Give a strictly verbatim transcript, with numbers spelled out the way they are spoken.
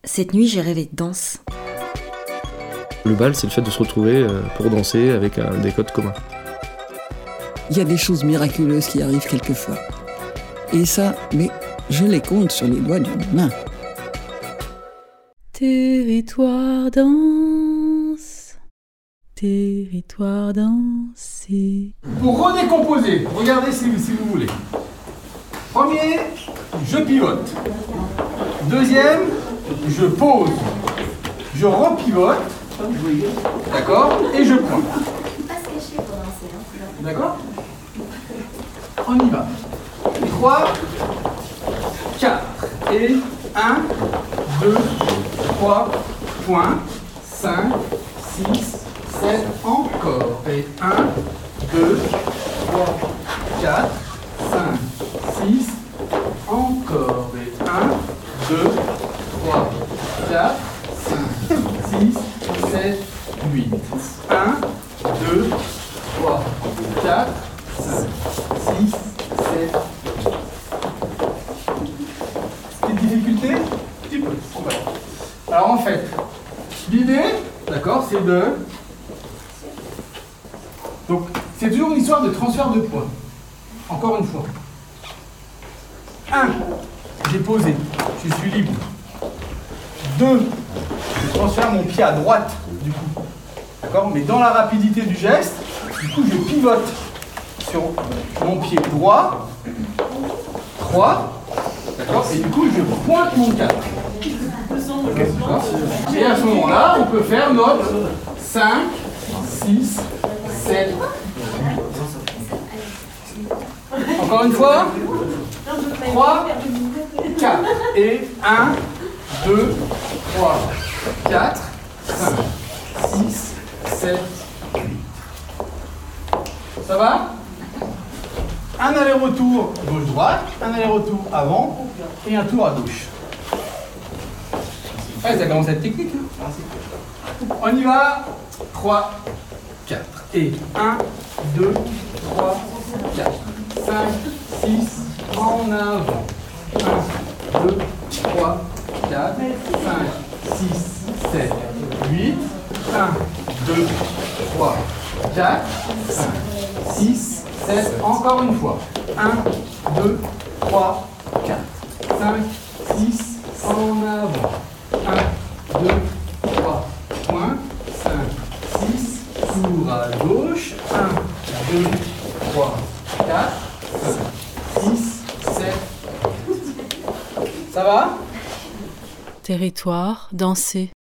Cette nuit, j'ai rêvé de danse. Le bal, c'est le fait de se retrouver pour danser avec un, des codes communs. Il y a des choses miraculeuses qui arrivent quelquefois. Et ça, mais je les compte sur les doigts d'une main. Territoire danse, territoire dansé. Pour redécomposer, regardez si, si vous voulez. Premier, je pivote. Deuxième, je pose. Je repivote. D'accord? Et je pointe. D'accord? On y va. trois, quatre. Et un, deux, trois, point. cinq, six, sept. Encore. Et un, deux, trois, quatre, cinq, six. Encore. Et un, deux, trois, quatre, cinq, six, sept, huit. un, deux, trois, quatre, cinq, six, sept, huit. Petite difficulté? Un petit peu. Alors en fait, l'idée, d'accord, c'est de... Donc, c'est toujours une histoire de transfert de poids. Encore une fois. un. J'ai posé. Je suis libre. deux. Je transfère mon pied à droite, du coup. D'accord? Mais dans la rapidité du geste, du coup, je pivote sur mon pied droit. trois. D'accord? Et du coup, je pointe mon quatre. D'accord? Et à ce moment-là, on peut faire notre cinq, six, sept. Encore une fois. trois, quatre. Et un, deux, trois, quatre, cinq, six, sept, huit. Ça va? Un aller-retour gauche-droite, un aller-retour avant et un tour à gauche. Ah, ça commence à être technique. Hein? On y va. trois, quatre. Et un, deux, trois, quatre, cinq, six, en avant. un, deux, trois, quatre, cinq, six, sept, huit. un, deux, trois, quatre, cinq, six, sept. Encore une fois. un, deux, trois, quatre, cinq, six, en avant. un, deux, trois, point. cinq, six, tour à gauche. un, deux, trois, quatre, cinq, six, sept. Ça va? Territoire dansé.